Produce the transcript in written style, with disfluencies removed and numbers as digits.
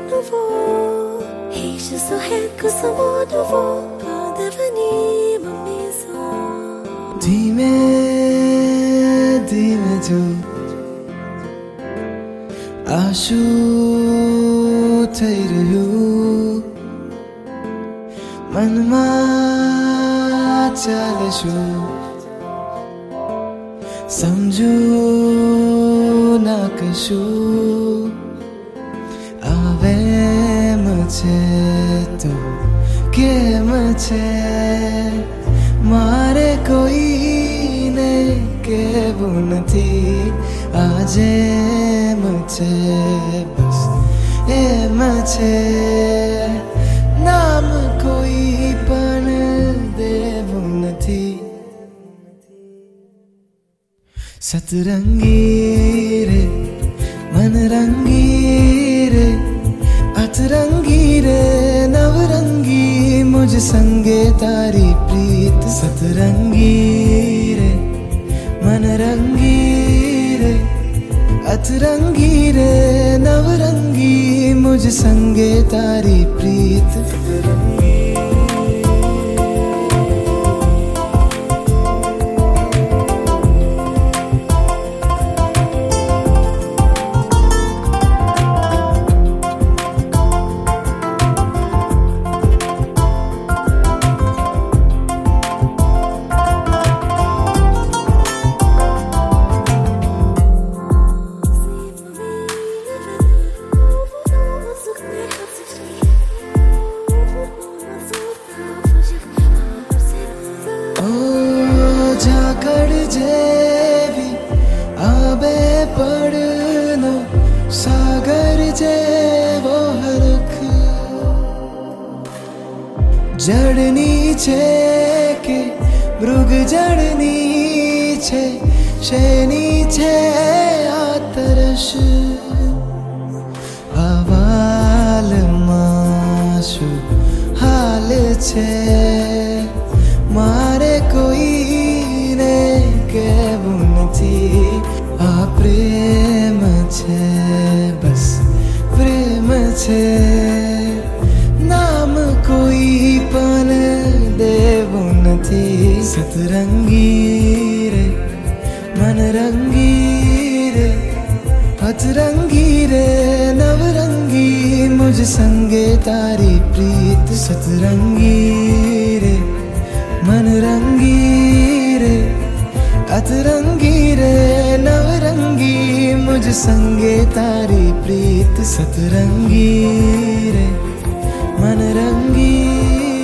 nouveau. Et je saurais que ce mot nouveau peut devenir ma maison. धीमे धीमे जो आँसु थइरह्यो मनमा चालेछु सम्झुना कछु आवे मुझे तो के मुझे मारे कोई ने के बुन थी आजे मुझे बस ए मुझे नाम कोई पण दे बुन थी सतरंगी रे मन रंगी रे अतरंगी रे नवरंगी मुझ संगे तारी प्रीत सतरंगी रे मन रंगी रे अतरंगी रे नवरंगी मुझ संगे तारी प्रीत झाकड़ जेवी आबे पड़नो सागर जेवो हरख जड़नी छे के मृग जड़नी छे शेनी छे आतरश हवाल माशु हाल छे मारे कोई केवुन थी आ प्रेम छे बस प्रेम छे नाम कोई पण देवुन थी सतरंगी रे मन रंगी रे अतरंगी रे नवरंगी मुझ संगे तारी प्रीत सतरंगी रे मन रंगी रे अतरंगी रे नवरंगी मुझ संगे तारी प्रीत सतरंगी रे मन रंगी